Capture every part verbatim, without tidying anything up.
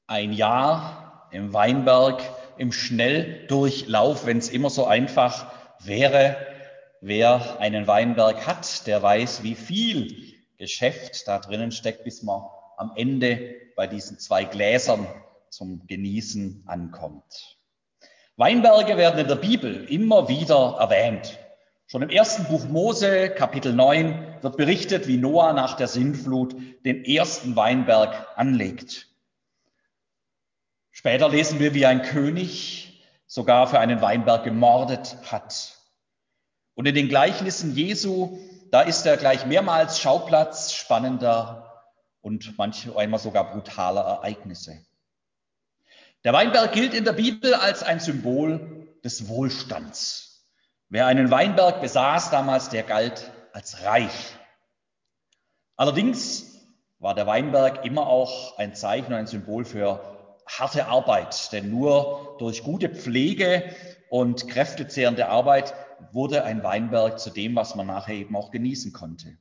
Ein Jahr im Weinberg im Schnelldurchlauf, wenn es immer so einfach wäre. Wer einen Weinberg hat, der weiß, wie viel Geschäft da drinnen steckt, bis man am Ende bei diesen zwei Gläsern zum Genießen ankommt. Weinberge werden in der Bibel immer wieder erwähnt. Schon im ersten Buch Mose, Kapitel neun, wird berichtet, wie Noah nach der Sintflut den ersten Weinberg anlegt. Später lesen wir, wie ein König sogar für einen Weinberg gemordet hat. Und in den Gleichnissen Jesu, da ist er gleich mehrmals Schauplatz spannender und manchmal sogar brutaler Ereignisse. Der Weinberg gilt in der Bibel als ein Symbol des Wohlstands. Wer einen Weinberg besaß damals, der galt als reich. Allerdings war der Weinberg immer auch ein Zeichen und ein Symbol für harte Arbeit, denn nur durch gute Pflege und kräftezehrende Arbeit wurde ein Weinberg zu dem, was man nachher eben auch genießen konnte.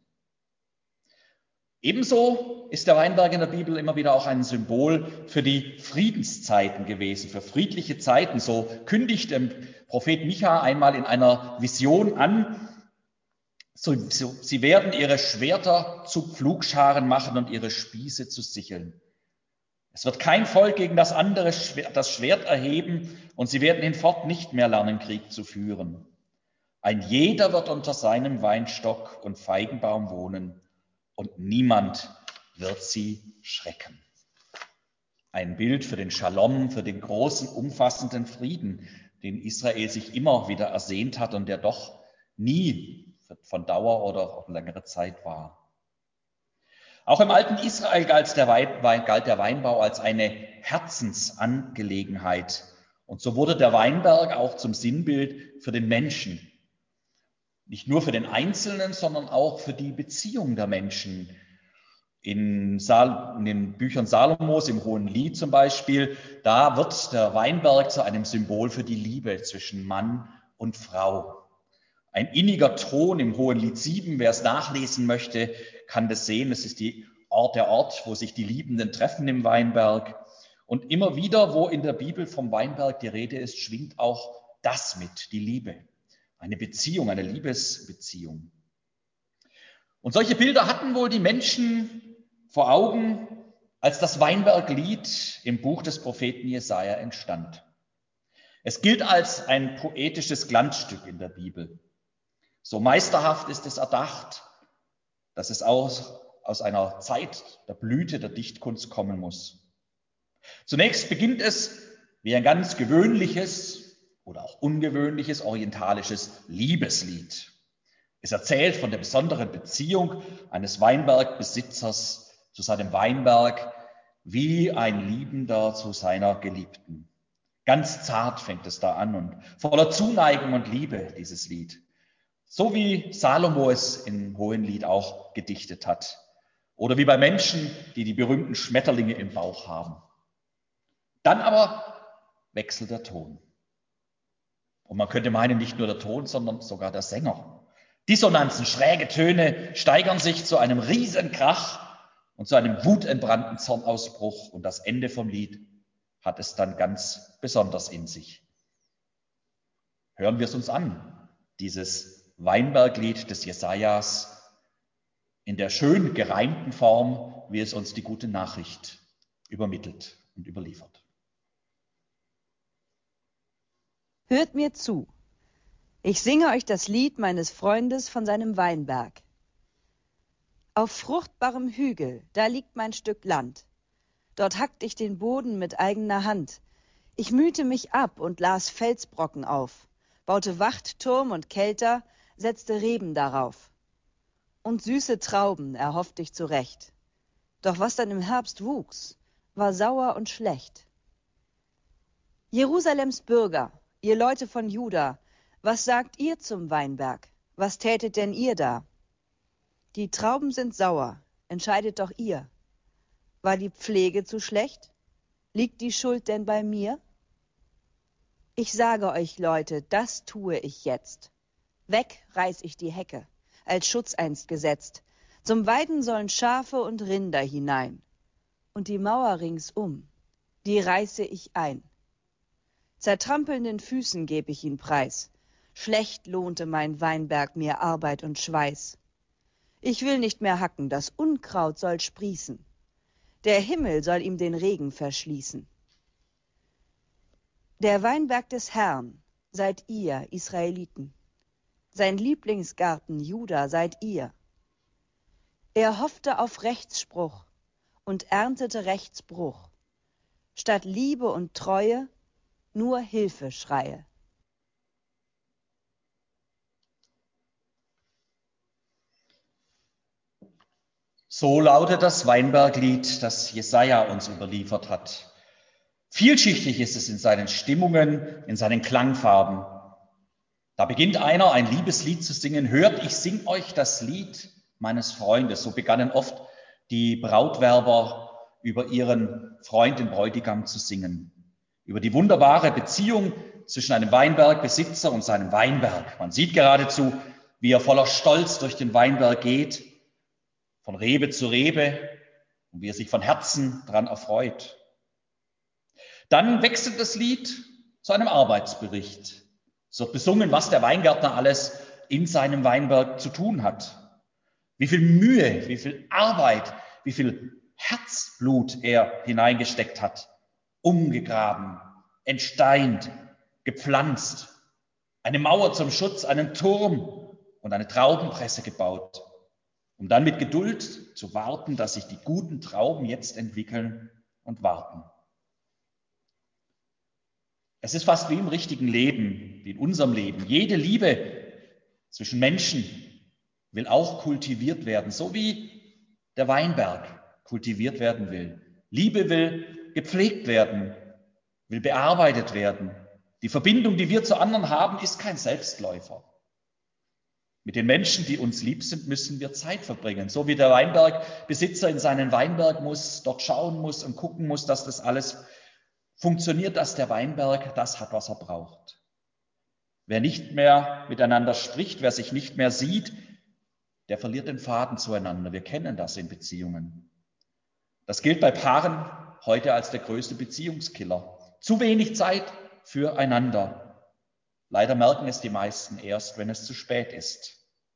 Ebenso ist der Weinberg in der Bibel immer wieder auch ein Symbol für die Friedenszeiten gewesen, für friedliche Zeiten. So kündigt der Prophet Micha einmal in einer Vision an, so, so, sie werden ihre Schwerter zu Pflugscharen machen und ihre Spieße zu Sicheln. Es wird kein Volk gegen das andere das Schwert erheben und sie werden hinfort nicht mehr lernen, Krieg zu führen. Ein jeder wird unter seinem Weinstock und Feigenbaum wohnen und niemand wird sie schrecken. Ein Bild für den Shalom, für den großen, umfassenden Frieden, den Israel sich immer wieder ersehnt hat und der doch nie von Dauer oder auch längere Zeit war. Auch im alten Israel galt der, Wein, galt der Weinbau als eine Herzensangelegenheit. Und so wurde der Weinberg auch zum Sinnbild für den Menschen. Nicht nur für den Einzelnen, sondern auch für die Beziehung der Menschen. In, Sal- in den Büchern Salomos, im Hohen Lied zum Beispiel, da wird der Weinberg zu einem Symbol für die Liebe zwischen Mann und Frau. Ein inniger Ton im Hohen Lied sieben, wer es nachlesen möchte, kann das sehen. Es ist die Ort, der Ort, wo sich die Liebenden treffen im Weinberg. Und immer wieder, wo in der Bibel vom Weinberg die Rede ist, schwingt auch das mit, die Liebe. Eine Beziehung, eine Liebesbeziehung. Und solche Bilder hatten wohl die Menschen vor Augen, als das Weinberglied im Buch des Propheten Jesaja entstand. Es gilt als ein poetisches Glanzstück in der Bibel. So meisterhaft ist es erdacht, dass es aus, aus einer Zeit der Blüte der Dichtkunst kommen muss. Zunächst beginnt es wie ein ganz gewöhnliches oder auch ungewöhnliches orientalisches Liebeslied. Es erzählt von der besonderen Beziehung eines Weinbergbesitzers zu seinem Weinberg, wie ein Liebender zu seiner Geliebten. Ganz zart fängt es da an und voller Zuneigung und Liebe, dieses Lied. So wie Salomo es im Hohenlied auch gedichtet hat. Oder wie bei Menschen, die die berühmten Schmetterlinge im Bauch haben. Dann aber wechselt der Ton. Und man könnte meinen, nicht nur der Ton, sondern sogar der Sänger. Dissonanzen, schräge Töne steigern sich zu einem Riesenkrach und zu einem wutentbrannten Zornausbruch. Und das Ende vom Lied hat es dann ganz besonders in sich. Hören wir es uns an, dieses Weinberglied des Jesajas in der schön gereimten Form, wie es uns die gute Nachricht übermittelt und überliefert. Hört mir zu. Ich singe euch das Lied meines Freundes von seinem Weinberg. Auf fruchtbarem Hügel, da liegt mein Stück Land. Dort hackt ich den Boden mit eigener Hand. Ich mühte mich ab und las Felsbrocken auf, baute Wachtturm und Kelter, setzte Reben darauf. Und süße Trauben erhofft ich zurecht. Doch was dann im Herbst wuchs, war sauer und schlecht. Jerusalems Bürger, ihr Leute von Juda, was sagt ihr zum Weinberg? Was tätet denn ihr da? Die Trauben sind sauer, entscheidet doch ihr. War die Pflege zu schlecht? Liegt die Schuld denn bei mir? Ich sage euch, Leute, das tue ich jetzt. Weg reiß ich die Hecke, als Schutz einst gesetzt. Zum Weiden sollen Schafe und Rinder hinein. Und die Mauer ringsum, die reiße ich ein. Zertrampelnden Füßen geb ich ihn preis. Schlecht lohnte mein Weinberg mir Arbeit und Schweiß. Ich will nicht mehr hacken, das Unkraut soll sprießen. Der Himmel soll ihm den Regen verschließen. Der Weinberg des Herrn seid ihr, Israeliten. Sein Lieblingsgarten, Juda, seid ihr. Er hoffte auf Rechtsspruch und erntete Rechtsbruch. Statt Liebe und Treue nur Hilfeschreie. So lautet das Weinberglied, das Jesaja uns überliefert hat. Vielschichtig ist es in seinen Stimmungen, in seinen Klangfarben. Da beginnt einer ein Liebeslied zu singen. Hört, ich sing euch das Lied meines Freundes. So begannen oft die Brautwerber über ihren Freund, den Bräutigam, zu singen. Über die wunderbare Beziehung zwischen einem Weinbergbesitzer und seinem Weinberg. Man sieht geradezu, wie er voller Stolz durch den Weinberg geht, von Rebe zu Rebe, und wie er sich von Herzen daran erfreut. Dann wechselt das Lied zu einem Arbeitsbericht. Es wird besungen, was der Weingärtner alles in seinem Weinberg zu tun hat. Wie viel Mühe, wie viel Arbeit, wie viel Herzblut er hineingesteckt hat. Umgegraben, entsteint, gepflanzt, eine Mauer zum Schutz, einen Turm und eine Traubenpresse gebaut, um dann mit Geduld zu warten, dass sich die guten Trauben jetzt entwickeln und warten. Es ist fast wie im richtigen Leben, wie in unserem Leben. Jede Liebe zwischen Menschen will auch kultiviert werden, so wie der Weinberg kultiviert werden will. Liebe will gepflegt werden, will bearbeitet werden. Die Verbindung, die wir zu anderen haben, ist kein Selbstläufer. Mit den Menschen, die uns lieb sind, müssen wir Zeit verbringen. So wie der Weinbergbesitzer in seinen Weinberg muss, dort schauen muss und gucken muss, dass das alles funktioniert, dass der Weinberg das hat, was er braucht. Wer nicht mehr miteinander spricht, wer sich nicht mehr sieht, der verliert den Faden zueinander. Wir kennen das in Beziehungen. Das gilt bei Paaren heute als der größte Beziehungskiller. Zu wenig Zeit füreinander. Leider merken es die meisten erst, wenn es zu spät ist.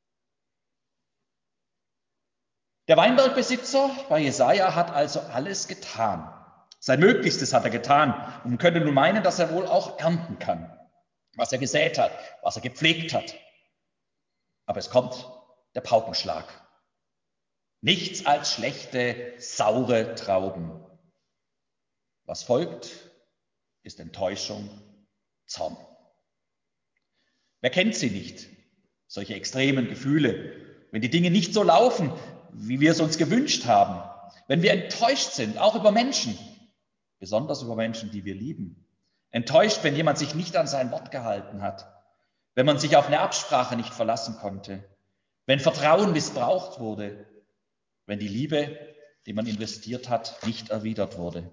Der Weinbergbesitzer bei Jesaja hat also alles getan. Sein Möglichstes hat er getan und man könnte nun meinen, dass er wohl auch ernten kann, was er gesät hat, was er gepflegt hat. Aber es kommt der Paukenschlag. Nichts als schlechte, saure Trauben. Was folgt, ist Enttäuschung, Zorn. Wer kennt sie nicht, solche extremen Gefühle, wenn die Dinge nicht so laufen, wie wir es uns gewünscht haben, wenn wir enttäuscht sind, auch über Menschen, besonders über Menschen, die wir lieben. Enttäuscht, wenn jemand sich nicht an sein Wort gehalten hat, wenn man sich auf eine Absprache nicht verlassen konnte, wenn Vertrauen missbraucht wurde, wenn die Liebe, die man investiert hat, nicht erwidert wurde.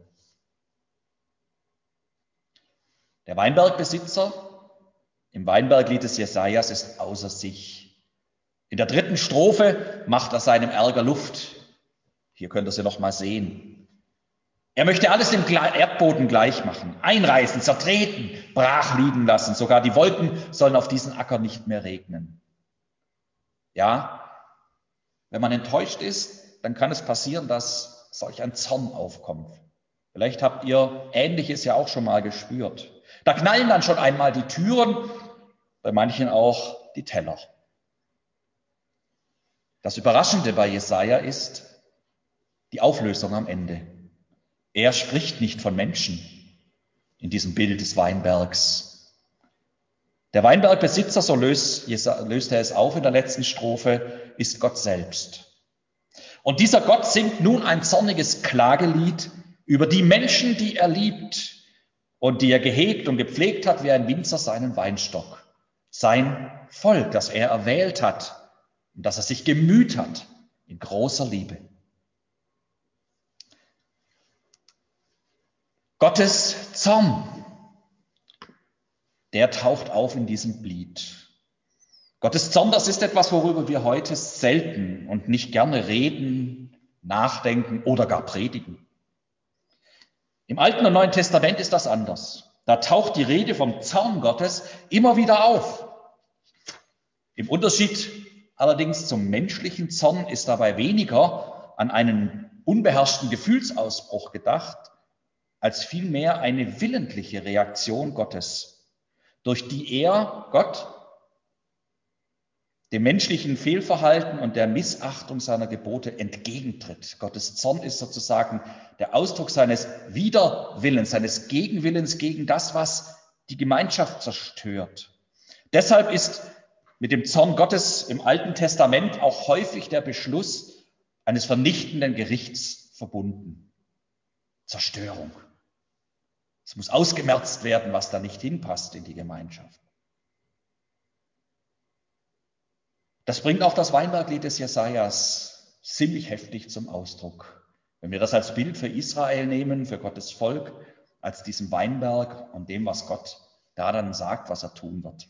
Der Weinbergbesitzer im Weinberglied des Jesajas ist außer sich. In der dritten Strophe macht er seinem Ärger Luft. Hier könnt ihr sie noch mal sehen. Er möchte alles dem Erdboden gleich machen, einreißen, zertreten, brach liegen lassen. Sogar die Wolken sollen auf diesen Acker nicht mehr regnen. Ja, wenn man enttäuscht ist, dann kann es passieren, dass solch ein Zorn aufkommt. Vielleicht habt ihr Ähnliches ja auch schon mal gespürt. Da knallen dann schon einmal die Türen, bei manchen auch die Teller. Das Überraschende bei Jesaja ist die Auflösung am Ende. Er spricht nicht von Menschen in diesem Bild des Weinbergs. Der Weinbergbesitzer, so löst, löst er es auf in der letzten Strophe, ist Gott selbst. Und dieser Gott singt nun ein zorniges Klagelied über die Menschen, die er liebt und die er gehegt und gepflegt hat wie ein Winzer seinen Weinstock. Sein Volk, das er erwählt hat und das er sich gemüht hat in großer Liebe. Gottes Zorn, der taucht auf in diesem Lied. Gottes Zorn, das ist etwas, worüber wir heute selten und nicht gerne reden, nachdenken oder gar predigen. Im Alten und Neuen Testament ist das anders. Da taucht die Rede vom Zorn Gottes immer wieder auf. Im Unterschied allerdings zum menschlichen Zorn ist dabei weniger an einen unbeherrschten Gefühlsausbruch gedacht, als vielmehr eine willentliche Reaktion Gottes, durch die er, Gott, dem menschlichen Fehlverhalten und der Missachtung seiner Gebote entgegentritt. Gottes Zorn ist sozusagen der Ausdruck seines Widerwillens, seines Gegenwillens gegen das, was die Gemeinschaft zerstört. Deshalb ist mit dem Zorn Gottes im Alten Testament auch häufig der Beschluss eines vernichtenden Gerichts verbunden. Zerstörung. Es muss ausgemerzt werden, was da nicht hinpasst in die Gemeinschaft. Das bringt auch das Weinberglied des Jesajas ziemlich heftig zum Ausdruck. Wenn wir das als Bild für Israel nehmen, für Gottes Volk, als diesem Weinberg und dem, was Gott da dann sagt, was er tun wird.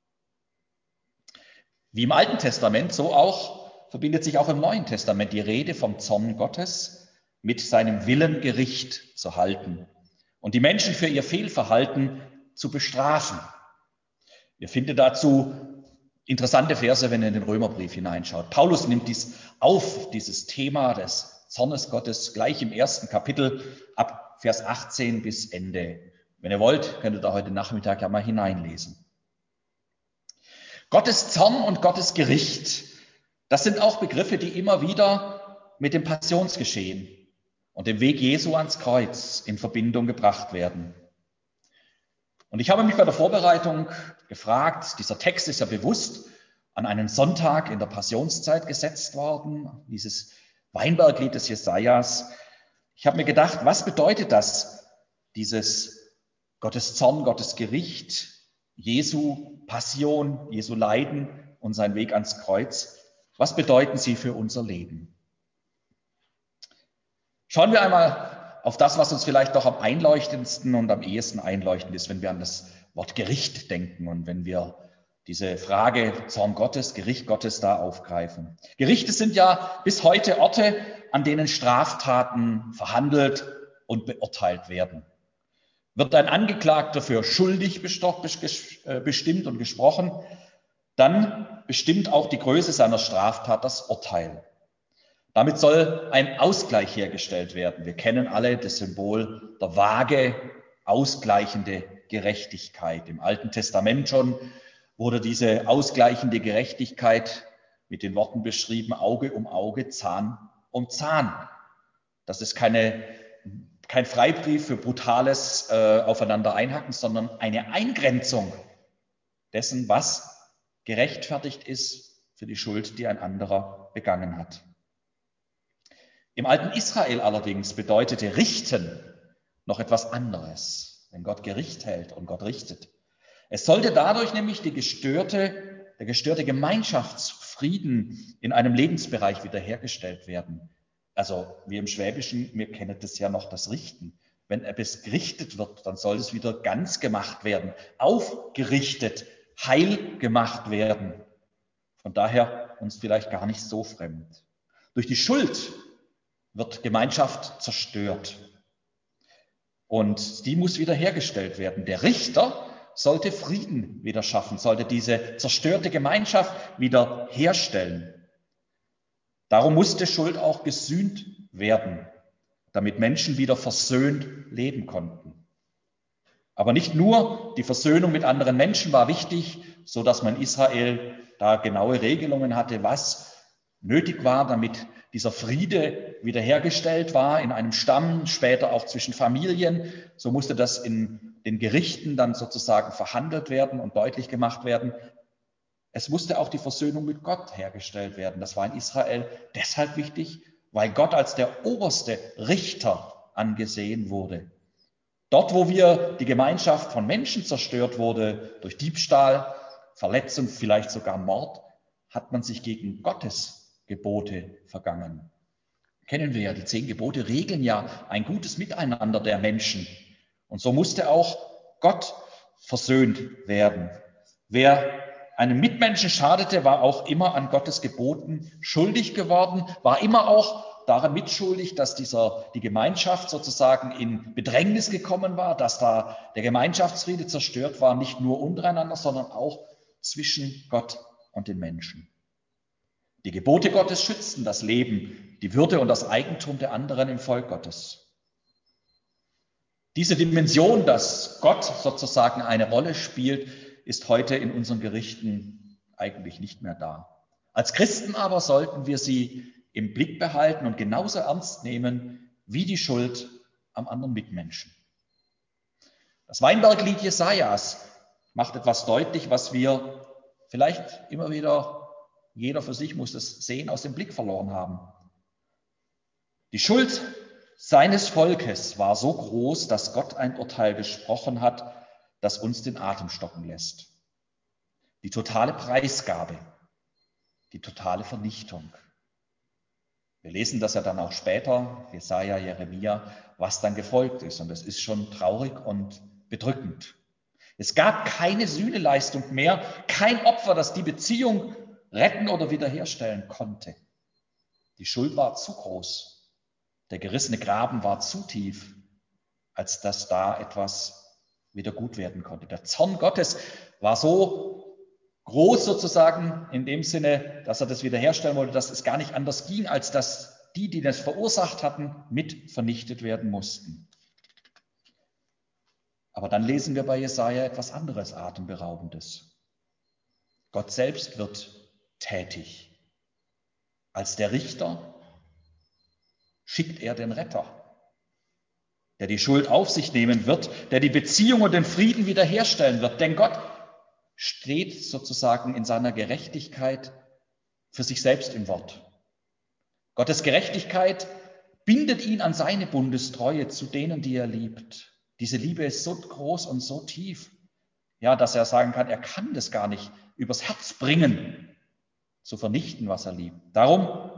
Wie im Alten Testament, so auch verbindet sich auch im Neuen Testament die Rede vom Zorn Gottes mit seinem Willen, Gericht zu halten und die Menschen für ihr Fehlverhalten zu bestrafen. Ihr findet dazu interessante Verse, wenn ihr in den Römerbrief hineinschaut. Paulus nimmt dies auf, dieses Thema des Zornes Gottes, gleich im ersten Kapitel ab Vers achtzehn bis Ende. Wenn ihr wollt, könnt ihr da heute Nachmittag ja mal hineinlesen. Gottes Zorn und Gottes Gericht, das sind auch Begriffe, die immer wieder mit dem Passionsgeschehen und dem Weg Jesu ans Kreuz in Verbindung gebracht werden. Und ich habe mich bei der Vorbereitung gefragt, dieser Text ist ja bewusst an einen Sonntag in der Passionszeit gesetzt worden, dieses Weinberglied des Jesajas. Ich habe mir gedacht, was bedeutet das, dieses Gottes Zorn, Gottes Gericht, Jesu Passion, Jesu Leiden und sein Weg ans Kreuz? Was bedeuten sie für unser Leben? Schauen wir einmal auf das, was uns vielleicht doch am einleuchtendsten und am ehesten einleuchtend ist, wenn wir an das Wort Gericht denken und wenn wir diese Frage Zorn Gottes, Gericht Gottes da aufgreifen. Gerichte sind ja bis heute Orte, an denen Straftaten verhandelt und beurteilt werden. Wird ein Angeklagter für schuldig bestimmt und gesprochen, dann bestimmt auch die Größe seiner Straftat das Urteil. Damit soll ein Ausgleich hergestellt werden. Wir kennen alle das Symbol der Waage, ausgleichende Gerechtigkeit. Im Alten Testament schon wurde diese ausgleichende Gerechtigkeit mit den Worten beschrieben, Auge um Auge, Zahn um Zahn. Das ist keine, kein Freibrief für brutales äh, Aufeinander einhacken, sondern eine Eingrenzung dessen, was gerechtfertigt ist für die Schuld, die ein anderer begangen hat. Im alten Israel allerdings bedeutete Richten noch etwas anderes, wenn Gott Gericht hält und Gott richtet. Es sollte dadurch nämlich die gestörte, der gestörte Gemeinschaftsfrieden in einem Lebensbereich wiederhergestellt werden. Also wir im Schwäbischen, wir kennen das ja noch, das Richten. Wenn etwas gerichtet wird, dann soll es wieder ganz gemacht werden, aufgerichtet, heil gemacht werden. Von daher uns vielleicht gar nicht so fremd. Durch die Schuld wird Gemeinschaft zerstört. Und die muss wiederhergestellt werden. Der Richter sollte Frieden wieder schaffen, sollte diese zerstörte Gemeinschaft wieder herstellen. Darum musste Schuld auch gesühnt werden, damit Menschen wieder versöhnt leben konnten. Aber nicht nur die Versöhnung mit anderen Menschen war wichtig, so dass man Israel da genaue Regelungen hatte, was nötig war, damit dieser Friede wiederhergestellt war in einem Stamm, später auch zwischen Familien. So musste das in den Gerichten dann sozusagen verhandelt werden und deutlich gemacht werden. Es musste auch die Versöhnung mit Gott hergestellt werden. Das war in Israel deshalb wichtig, weil Gott als der oberste Richter angesehen wurde. Dort, wo wir die Gemeinschaft von Menschen zerstört wurde, durch Diebstahl, Verletzung, vielleicht sogar Mord, hat man sich gegen Gottes Gebote vergangen. Kennen wir ja, die zehn Gebote regeln ja ein gutes Miteinander der Menschen. Und so musste auch Gott versöhnt werden. Wer einem Mitmenschen schadete, war auch immer an Gottes Geboten schuldig geworden, war immer auch daran mitschuldig, dass dieser, die Gemeinschaft sozusagen in Bedrängnis gekommen war, dass da der Gemeinschaftsfriede zerstört war, nicht nur untereinander, sondern auch zwischen Gott und den Menschen. Die Gebote Gottes schützten das Leben, die Würde und das Eigentum der anderen im Volk Gottes. Diese Dimension, dass Gott sozusagen eine Rolle spielt, ist heute in unseren Gerichten eigentlich nicht mehr da. Als Christen aber sollten wir sie im Blick behalten und genauso ernst nehmen wie die Schuld am anderen Mitmenschen. Das Weinberglied Jesajas macht etwas deutlich, was wir vielleicht immer wieder, jeder für sich muss es sehen, aus dem Blick verloren haben. Die Schuld seines Volkes war so groß, dass Gott ein Urteil gesprochen hat, das uns den Atem stocken lässt. Die totale Preisgabe, die totale Vernichtung. Wir lesen das ja dann auch später, Jesaja, Jeremia, was dann gefolgt ist. Und es ist schon traurig und bedrückend. Es gab keine Sühneleistung mehr, kein Opfer, das die Beziehung retten oder wiederherstellen konnte. Die Schuld war zu groß. Der gerissene Graben war zu tief, als dass da etwas wieder gut werden konnte. Der Zorn Gottes war so groß sozusagen in dem Sinne, dass er das wiederherstellen wollte, dass es gar nicht anders ging, als dass die, die das verursacht hatten, mit vernichtet werden mussten. Aber dann lesen wir bei Jesaja etwas anderes Atemberaubendes. Gott selbst wird tätig. Als der Richter schickt er den Retter, der die Schuld auf sich nehmen wird, der die Beziehung und den Frieden wiederherstellen wird. Denn Gott steht sozusagen in seiner Gerechtigkeit für sich selbst im Wort. Gottes Gerechtigkeit bindet ihn an seine Bundestreue zu denen, die er liebt. Diese Liebe ist so groß und so tief, ja, dass er sagen kann, er kann das gar nicht übers Herz bringen, zu vernichten, was er liebt. Darum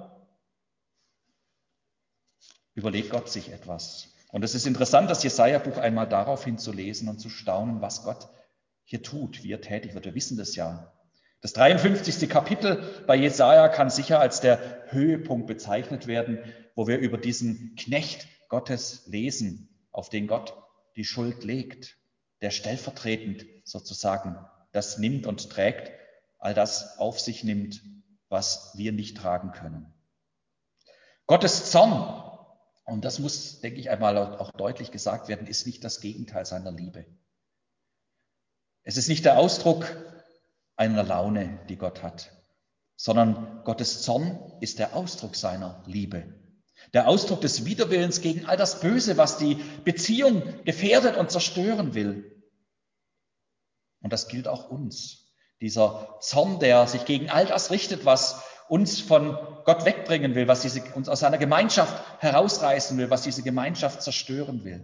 überlegt Gott sich etwas. Und es ist interessant, das Jesaja-Buch einmal daraufhin zu lesen und zu staunen, was Gott hier tut, wie er tätig wird. Wir wissen das ja. Das dreiundfünfzigste Kapitel bei Jesaja kann sicher als der Höhepunkt bezeichnet werden, wo wir über diesen Knecht Gottes lesen, auf den Gott die Schuld legt, der stellvertretend sozusagen das nimmt und trägt, all das auf sich nimmt, was wir nicht tragen können. Gottes Zorn, und das muss, denke ich, einmal auch deutlich gesagt werden, ist nicht das Gegenteil seiner Liebe. Es ist nicht der Ausdruck einer Laune, die Gott hat, sondern Gottes Zorn ist der Ausdruck seiner Liebe. Der Ausdruck des Widerwillens gegen all das Böse, was die Beziehung gefährdet und zerstören will. Und das gilt auch uns. Dieser Zorn, der sich gegen all das richtet, was uns von Gott wegbringen will, was diese, uns aus seiner Gemeinschaft herausreißen will, was diese Gemeinschaft zerstören will.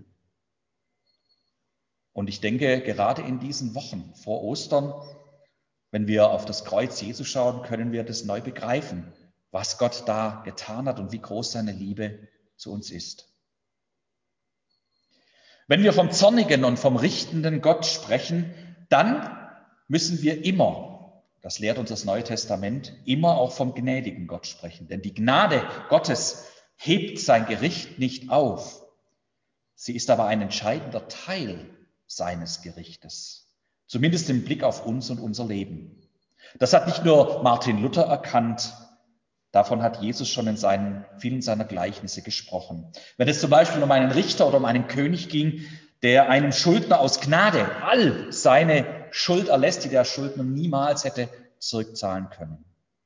Und ich denke, gerade in diesen Wochen vor Ostern, wenn wir auf das Kreuz Jesu schauen, können wir das neu begreifen, was Gott da getan hat und wie groß seine Liebe zu uns ist. Wenn wir vom zornigen und vom richtenden Gott sprechen, dann müssen wir immer, das lehrt uns das Neue Testament, immer auch vom gnädigen Gott sprechen. Denn die Gnade Gottes hebt sein Gericht nicht auf. Sie ist aber ein entscheidender Teil seines Gerichtes. Zumindest im Blick auf uns und unser Leben. Das hat nicht nur Martin Luther erkannt, davon hat Jesus schon in seinen, vielen seiner Gleichnisse gesprochen. Wenn es zum Beispiel um einen Richter oder um einen König ging, der einem Schuldner aus Gnade all seine Schuld erlässt, die der Schuldner niemals hätte zurückzahlen können.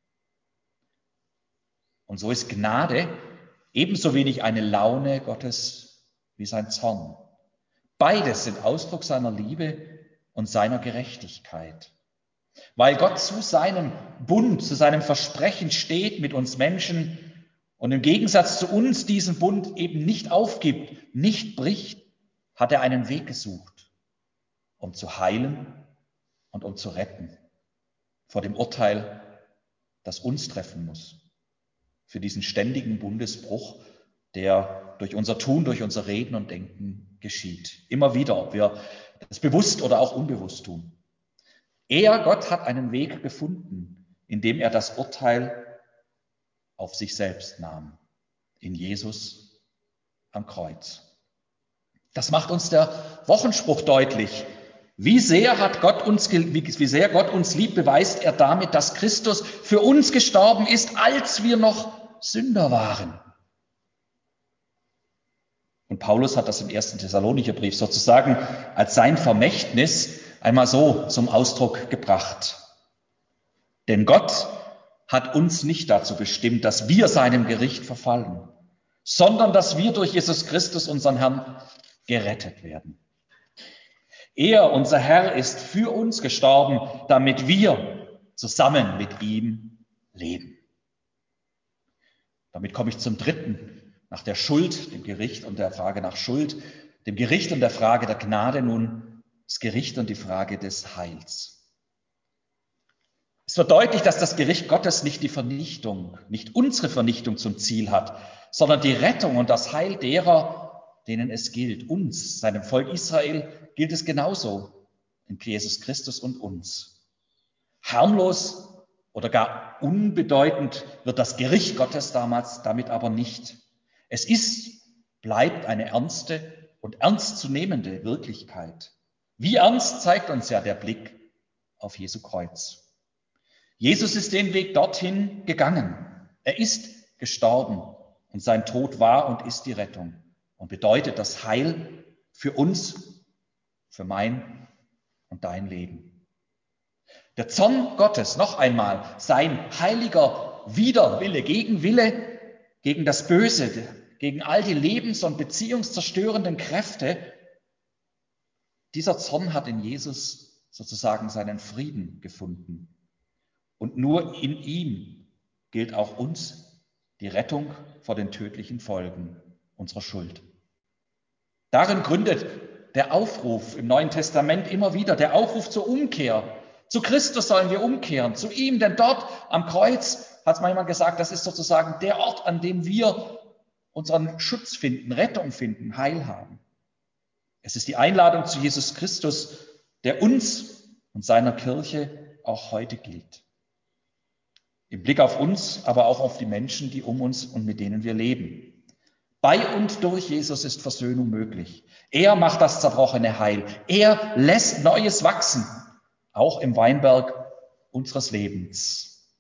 Und so ist Gnade ebenso wenig eine Laune Gottes wie sein Zorn. Beides sind Ausdruck seiner Liebe und seiner Gerechtigkeit. Weil Gott zu seinem Bund, zu seinem Versprechen steht mit uns Menschen und im Gegensatz zu uns diesen Bund eben nicht aufgibt, nicht bricht, hat er einen Weg gesucht, um zu heilen und um zu retten vor dem Urteil, das uns treffen muss, für diesen ständigen Bundesbruch, der durch unser Tun, durch unser Reden und Denken geschieht. Immer wieder, ob wir das bewusst oder auch unbewusst tun. Er, Gott, hat einen Weg gefunden, indem er das Urteil auf sich selbst nahm. in Jesus am Kreuz. Das macht uns der Wochenspruch deutlich. Wie sehr hat Gott uns, wie sehr Gott uns liebt, beweist er damit, dass Christus für uns gestorben ist, als wir noch Sünder waren. Und Paulus hat das im ersten Thessalonicher Brief sozusagen als sein Vermächtnis einmal so zum Ausdruck gebracht. Denn Gott hat uns nicht dazu bestimmt, dass wir seinem Gericht verfallen, sondern dass wir durch Jesus Christus, unseren Herrn, gerettet werden. Er, unser Herr, ist für uns gestorben, damit wir zusammen mit ihm leben. Damit komme ich zum dritten, nach der Schuld, dem Gericht und der Frage nach Schuld, dem Gericht und der Frage der Gnade nun das Gericht und die Frage des Heils. Es wird deutlich, dass das Gericht Gottes nicht die Vernichtung, nicht unsere Vernichtung zum Ziel hat, sondern die Rettung und das Heil derer, denen es gilt. Uns, seinem Volk Israel, gilt es genauso in Jesus Christus und uns. Harmlos oder gar unbedeutend wird das Gericht Gottes damals damit aber nicht. Es ist, bleibt eine ernste und ernstzunehmende Wirklichkeit. Wie ernst zeigt uns ja der Blick auf Jesu Kreuz. Jesus ist den Weg dorthin gegangen. Er ist gestorben und sein Tod war und ist die Rettung und bedeutet das Heil für uns, für mein und dein Leben. Der Zorn Gottes, noch einmal, sein heiliger Widerwille, Gegenwille gegen das Böse, gegen all die lebens- und beziehungszerstörenden Kräfte, dieser Zorn hat in Jesus sozusagen seinen Frieden gefunden. Und nur in ihm gilt auch uns die Rettung vor den tödlichen Folgen unserer Schuld. Darin gründet der Aufruf im Neuen Testament immer wieder, der Aufruf zur Umkehr. Zu Christus sollen wir umkehren, zu ihm, denn dort am Kreuz, hat es manchmal gesagt, das ist sozusagen der Ort, an dem wir unseren Schutz finden, Rettung finden, Heil haben. Es ist die Einladung zu Jesus Christus, der uns und seiner Kirche auch heute gilt. Im Blick auf uns, aber auch auf die Menschen, die um uns und mit denen wir leben. Bei und durch Jesus ist Versöhnung möglich. Er macht das Zerbrochene heil. Er lässt Neues wachsen, auch im Weinberg unseres Lebens.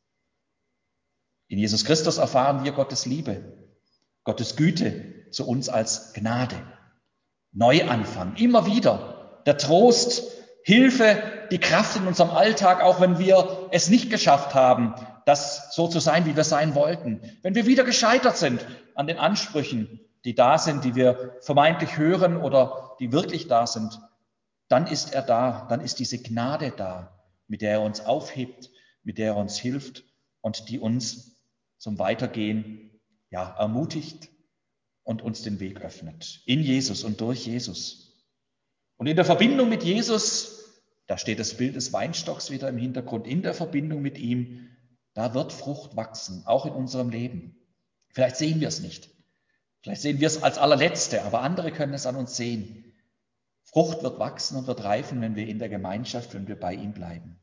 In Jesus Christus erfahren wir Gottes Liebe, Gottes Güte zu uns als Gnade. Neuanfang, immer wieder. Der Trost, Hilfe, die Kraft in unserem Alltag, auch wenn wir es nicht geschafft haben, das so zu sein, wie wir sein wollten. Wenn wir wieder gescheitert sind an den Ansprüchen, die da sind, die wir vermeintlich hören oder die wirklich da sind, dann ist er da, dann ist diese Gnade da, mit der er uns aufhebt, mit der er uns hilft und die uns zum Weitergehen ja, ermutigt und uns den Weg öffnet. In Jesus und durch Jesus. Und in der Verbindung mit Jesus, da steht das Bild des Weinstocks wieder im Hintergrund, in der Verbindung mit ihm, da wird Frucht wachsen, auch in unserem Leben. Vielleicht sehen wir es nicht. Vielleicht sehen wir es als allerletzte, aber andere können es an uns sehen. Frucht wird wachsen und wird reifen, wenn wir in der Gemeinschaft, wenn wir bei ihm bleiben.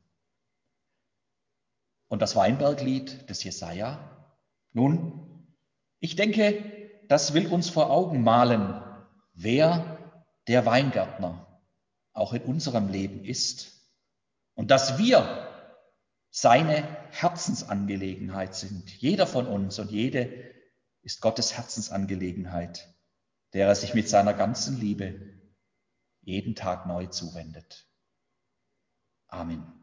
Und das Weinberglied des Jesaja? Nun, ich denke, das will uns vor Augen malen, wer der Weingärtner auch in unserem Leben ist. Und dass wir seine Herzensangelegenheit sind. Jeder von uns und jede ist Gottes Herzensangelegenheit, der er sich mit seiner ganzen Liebe jeden Tag neu zuwendet. Amen.